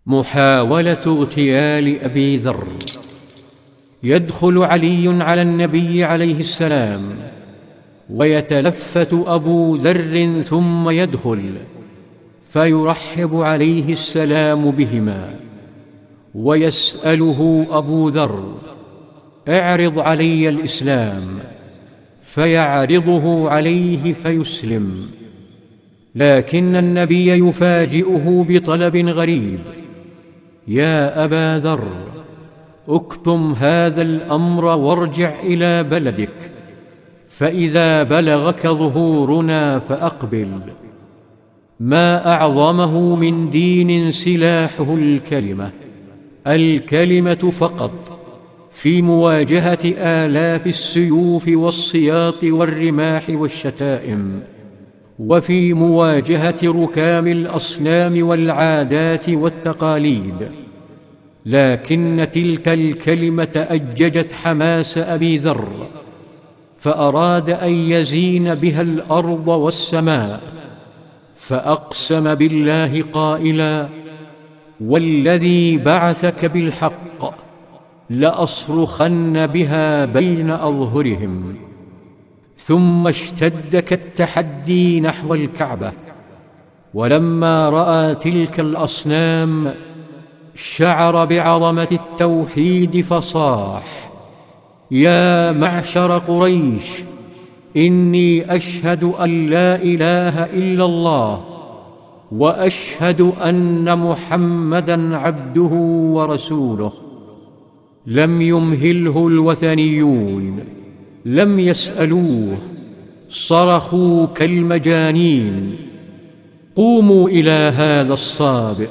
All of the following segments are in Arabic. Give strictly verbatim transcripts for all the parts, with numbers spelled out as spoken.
محاولة اغتيال أبي ذر. يدخل علي على النبي عليه السلام ويتلفت أبو ذر ثم يدخل فيرحب عليه السلام بهما، ويسأله أبو ذر: اعرض علي الإسلام، فيعرضه عليه فيسلم. لكن النبي يفاجئه بطلب غريب: يا أبا ذر، اكتم هذا الأمر وارجع إلى بلدك، فإذا بلغك ظهورنا فأقبل. ما أعظمه من دين سلاحه الكلمة، الكلمة فقط، في مواجهة آلاف السيوف والسياط والرماح والشتائم، وفي مواجهة ركام الأصنام والعادات والتقاليد. لكن تلك الكلمة أججت حماس أبي ذر، فأراد أن يزين بها الأرض والسماء، فأقسم بالله قائلا: والذي بعثك بالحق لأصرخن بها بين أظهرهم. ثم اشتد كالتحدي نحو الكعبة، ولما رأى تلك الأصنام شعر بعظمة التوحيد فصاح: يا معشر قريش، إني أشهد أن لا إله إلا الله، وأشهد أن محمدًا عبده ورسوله. لم يمهله الوثنيون، لم يسألوه، صرخوا كالمجانين: قوموا إلى هذا الصابئ!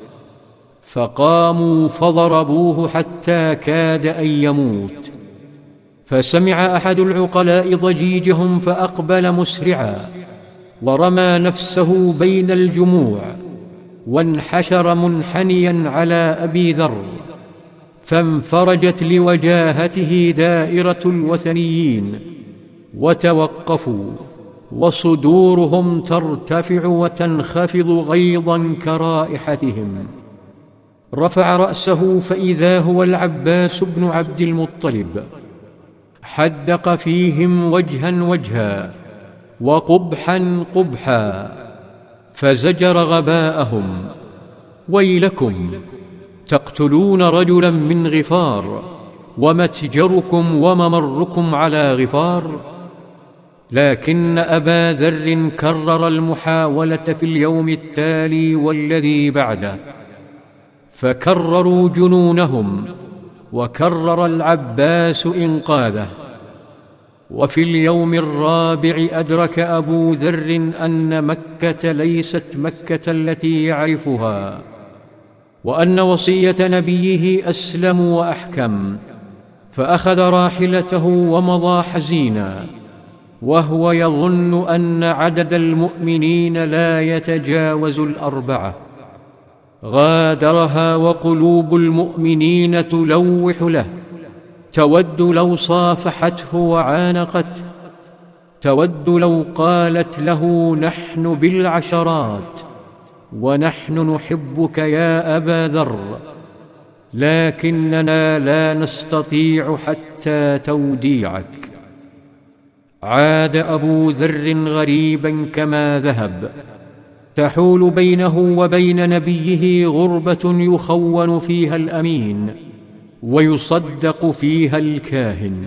فقاموا فضربوه حتى كاد أن يموت. فسمع أحد العقلاء ضجيجهم فأقبل مسرعا، ورمى نفسه بين الجموع، وانحشر منحنيا على أبي ذر، فانفرجت لوجاهته دائرة الوثنيين، وتوقفوا، وصدورهم ترتفع وتنخفض غيظا كرائحتهم. رفع رأسه فإذا هو العباس بن عبد المطلب، حدق فيهم وجها وجها وقبحا قبحا، فزجر غباءهم: ويلكم، تقتلون رجلا من غفار، ومتجركم وممركم على غفار. لكن أبا ذر كرر المحاولة في اليوم التالي والذي بعده، فكرروا جنونهم، وكرر العباس إنقاذه. وفي اليوم الرابع أدرك أبو ذر أن مكة ليست مكة التي يعرفها، وأن وصية نبيه أسلم وأحكم، فأخذ راحلته ومضى حزينا، وهو يظن أن عدد المؤمنين لا يتجاوز الأربعة. غادرها وقلوب المؤمنين تلوح له، تود لو صافحته وعانقته، تود لو قالت له: نحن بالعشرات، ونحن نحبك يا أبا ذر، لكننا لا نستطيع حتى توديعك. عاد أبو ذر غريبا كما ذهب، تحول بينه وبين نبيه غربة يخون فيها الأمين ويصدق فيها الكاهن.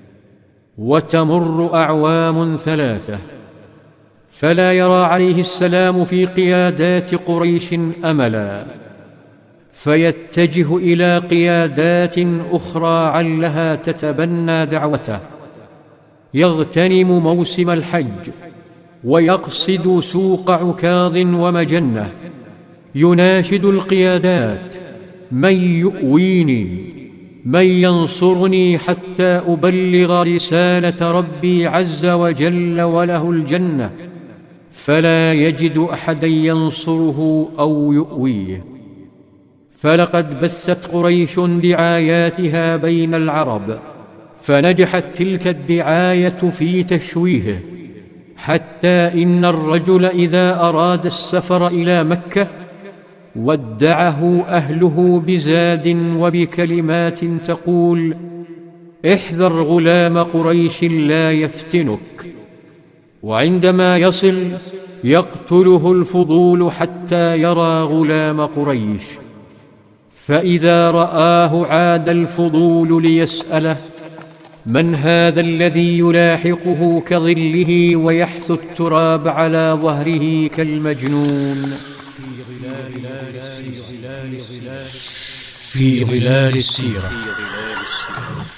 وتمر أعوام ثلاثة، فلا يرى عليه السلام في قيادات قريش أملا، فيتجه إلى قيادات أخرى علها تتبنى دعوته. يغتنم موسم الحج، ويقصد سوق عكاظ ومجنة، يناشد القيادات: من يؤويني، من ينصرني حتى أبلغ رسالة ربي عز وجل وله الجنة؟ فلا يجد أحدا ينصره أو يؤويه. فلقد بثت قريش دعاياتها بين العرب، فنجحت تلك الدعاية في تشويهه، حتى إن الرجل إذا أراد السفر إلى مكة ودعه أهله بزاد وبكلمات تقول: احذر غلام قريش لا يفتنك. وعندما يصل يقتله الفضول حتى يرى غلام قريش، فإذا رآه عاد الفضول ليسأله: من هذا الذي يلاحقه كظله ويحث التراب على ظهره كالمجنون؟ في ظلال السيرة.